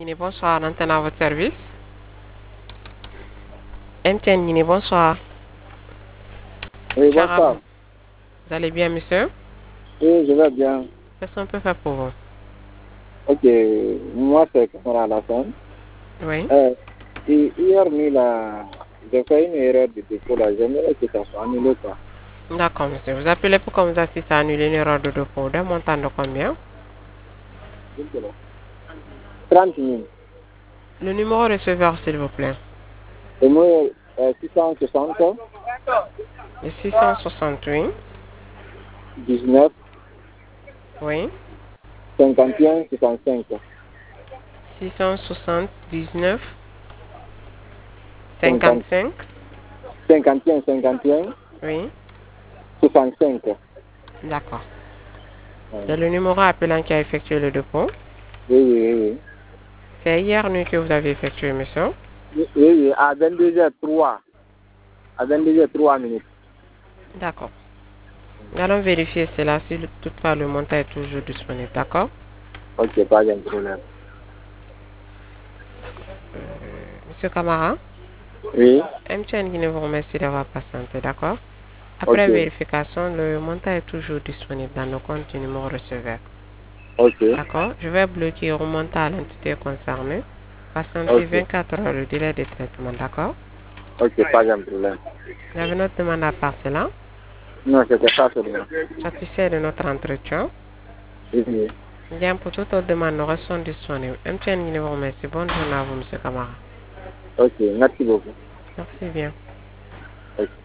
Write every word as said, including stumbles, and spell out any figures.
Guinée, bonsoir, l'antenne à votre service. M T N Guinée, bonsoir. Oui, Charabou, bonsoir. vous allez bien, monsieur? Oui, je vais bien. Qu'est-ce qu'on peut faire pour vous? Ok, moi c'est Kamara Alassane. Oui. Euh, et hier nuit, là, j'ai fait une erreur de dépôt là. J'aimerais que ça soit annulé quoi. D'accord, monsieur. Vous appelez pour qu'on vous assiste à annuler une erreur de dépôt d'un montant de combien? trente mille. Le numéro receveur, s'il vous plaît. Et moi, euh, six cent soixante, Le six cent soixante-huit. dix-neuf, Oui. cinquante et un, soixante-cinq. six cent soixante-dix-neuf, cinquante, cinquante-cinq. cinquante et un, cinquante et un, Oui. soixante-cinq. D'accord. Ouais. C'est le numéro appelant qui a effectué le dépôt. Oui, oui, oui. C'est hier nuit que vous avez effectué, monsieur. Oui, oui, oui, à vingt-deux heures trois. À vingt-deux heures trois minutes. D'accord. Nous allons vérifier cela si le- toutefois le montant est toujours disponible. D'accord? Ok, pas de problème. Monsieur Camara, Oui, M T N Guinée vous remercie d'avoir patienté. D'accord? Après ok, vérification, le montant est toujours disponible dans le compte du numéro receveur. ok, D'accord? Je vais bloquer et remonter à l'entité concernée. Patientez ok, vingt-quatre heures le délai de traitement. D'accord? ok, pas de problème. Vous avez notre demande à part cela. Non, c'était ça seulement. Satisfait de notre entretien. Oui, oui. Bien, pour toute autre demande, nous restons disponibles. M T N Guinée vous remercie. Bonne journée à vous, monsieur Camara. Ok, merci beaucoup. Merci bien. Ok.